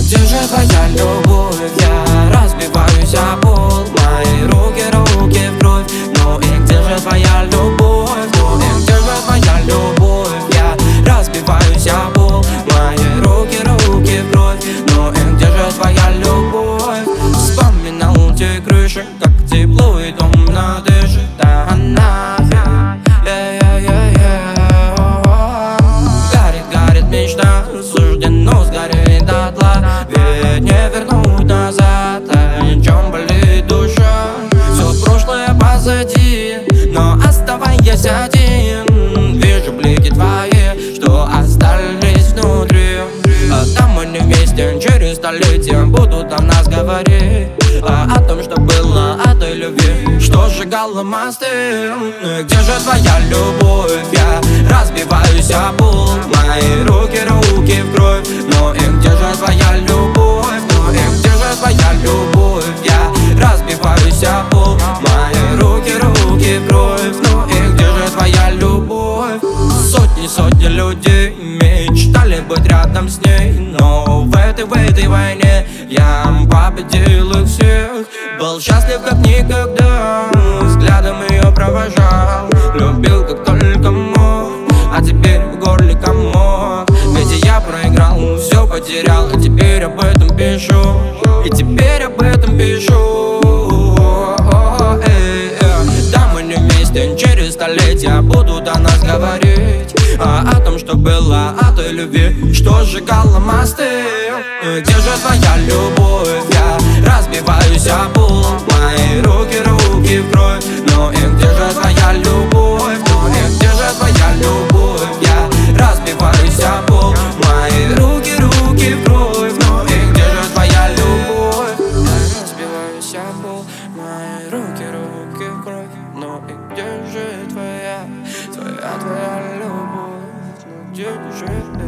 где же твоя любовь? Я разбиваюсь о пол, мои руки в кровь. Ну и где же твоя любовь? Ну и где же твоя любовь? Я разбиваюсь о пол, мои руки в кровь. Ну и где же твоя любовь? Вспоминал те крыши, как тепло и томно дышит она. Горит мечта, суждено сгореть дотла. Ведь не вернуть назад, о чем болит душа. Все прошлое позади, но оставаясь один, вижу блики твои, что остались внутри. А там мы не вместе, через столетия будут о нас говорить, о том, что было, о той любви, что сжигала мосты. Где же твоя любовь? Я разбиваюсь о пол, мои руки в кровь. Ну и где же твоя любовь? Ну и где же твоя любовь? Я разбиваюсь о пол, мои руки в кровь. Ну и где же твоя любовь? Сотни людей мечтали быть рядом с ней, но в этой войне я победил их всех. Был счастлив как никогда, взглядом ее провожал, любил как только мог, а теперь в горле комок. Ведь я проиграл, все потерял, и теперь об этом пишу, и теперь об этом пишу. Да, мы не вместе, через столетия будут о нас говорить, о том, что было, о той любви, что сжигала мосты. Где же твоя любовь? Я разбиваюсь о пол, мои руки в кровь. Ну и где же твоя любовь? Ну и где же твоя любовь? Я разбиваюсь о пол, мои руки в кровь. Ну и где же твоя любовь? Я разбиваюсь о пол, мои руки в кровь. Ну и где же твоя любовь? Ну где же